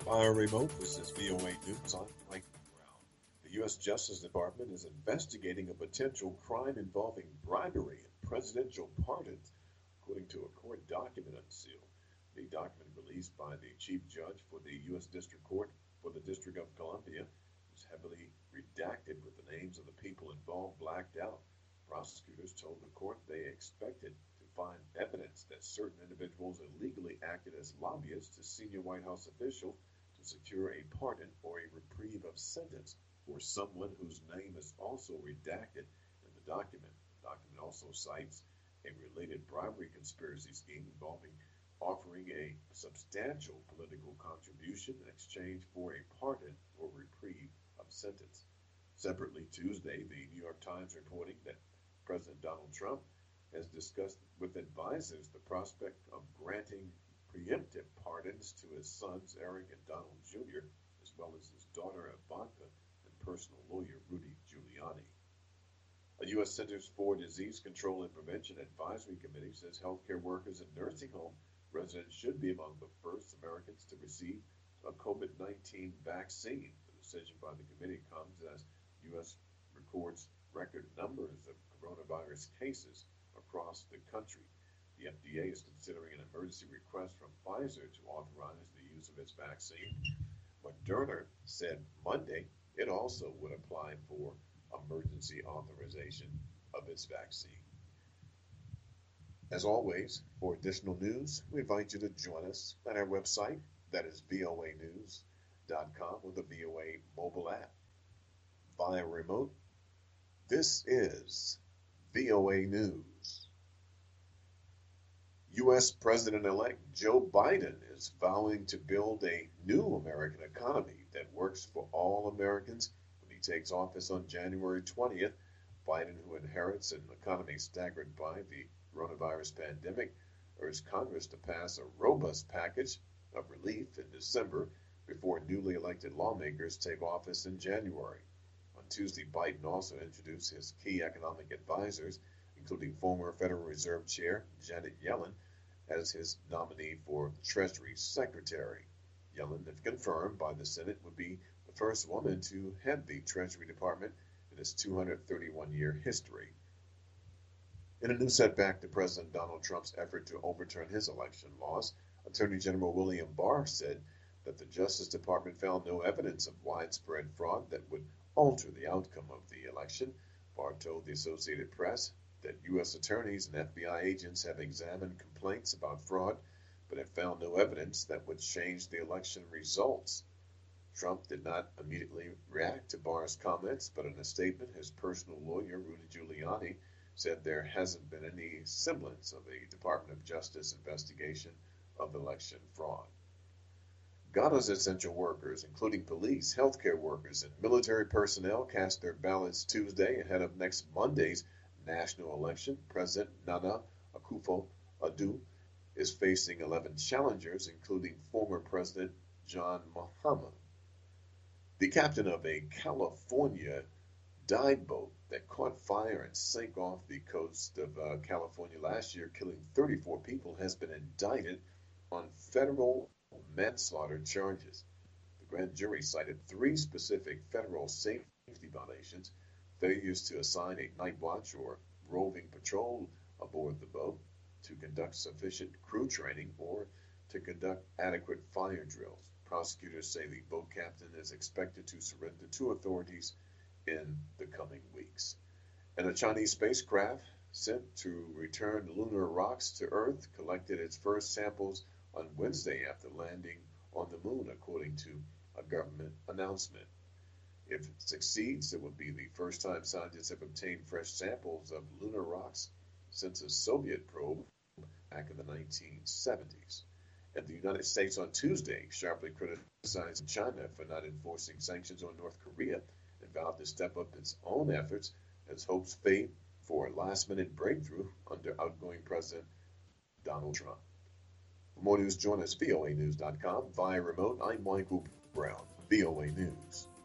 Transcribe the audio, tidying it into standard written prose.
Via remote, this is VOA News. I'm Mike Brown. The U.S. Justice Department is investigating a potential crime involving bribery and presidential pardons, according to a court document unsealed. The document released by the chief judge for the U.S. District Court for the District of Columbia was heavily redacted with the names of the people involved blacked out. Prosecutors told the court they expected to find evidence that certain individuals illegally acted as lobbyists to senior White House officials to secure a pardon or a reprieve of sentence for someone whose name is also redacted in the document. The document also cites a related bribery conspiracy scheme involving offering a substantial political contribution in exchange for a pardon or reprieve of sentence. Separately, Tuesday, the New York Times reporting that President Donald Trump has discussed with advisors the prospect of granting preemptive pardons to his sons, Eric and Donald Jr., as well as his daughter, Ivanka, and personal lawyer, Rudy Giuliani. A U.S. Centers for Disease Control and Prevention Advisory Committee says healthcare workers and nursing home residents should be among the first Americans to receive a COVID-19 vaccine. The decision by the committee comes as U.S. records record numbers of coronavirus cases across the country. The FDA is considering an emergency request from Pfizer to authorize the use of its vaccine. Moderna said Monday it also would apply for emergency authorization of its vaccine. As always, for additional news, we invite you to join us at our website, that is voanews.com, with the VOA mobile app. Via remote, this is VOA News. U.S. President-elect Joe Biden is vowing to build a new American economy that works for all Americans when he takes office on January 20th. Biden, who inherits an economy staggered by the coronavirus pandemic, urged Congress to pass a robust package of relief in December before newly elected lawmakers take office in January. On Tuesday, Biden also introduced his key economic advisors, including former Federal Reserve Chair Janet Yellen, as his nominee for Treasury Secretary. Yellen, if confirmed by the Senate, would be the first woman to head the Treasury Department in its 231-year history. In a new setback to President Donald Trump's effort to overturn his election loss, Attorney General William Barr said that the Justice Department found no evidence of widespread fraud that would alter the outcome of the election. Barr told the Associated Press that U.S. attorneys and FBI agents have examined complaints about fraud, but have found no evidence that would change the election results. Trump did not immediately react to Barr's comments, but in a statement, his personal lawyer, Rudy Giuliani, said there hasn't been any semblance of a Department of Justice investigation of election fraud. Ghana's essential workers, including police, healthcare workers, and military personnel, cast their ballots Tuesday ahead of next Monday's national election. President Nana Akufo-Addo is facing 11 challengers, including former President John Mahama. The captain of a California dive boat that caught fire and sank off the coast of California last year, killing 34 people, has been indicted on federal manslaughter charges. The grand jury cited 3 specific federal safety violations: failures to assign a night watch or roving patrol aboard the boat, to conduct sufficient crew training, or to conduct adequate fire drills. Prosecutors say the boat captain is expected to surrender to authorities in the coming weeks. And a Chinese spacecraft sent to return lunar rocks to Earth collected its first samples on Wednesday after landing on the moon, according to a government announcement. If it succeeds, it would be the first time scientists have obtained fresh samples of lunar rocks since a Soviet probe back in the 1970s. And the United States on Tuesday sharply criticized China for not enforcing sanctions on North Korea and vowed to step up its own efforts as hopes fade for a last-minute breakthrough under outgoing President Donald Trump. For more news, join us at voanews.com. Via remote, I'm Michael Brown, VOA News.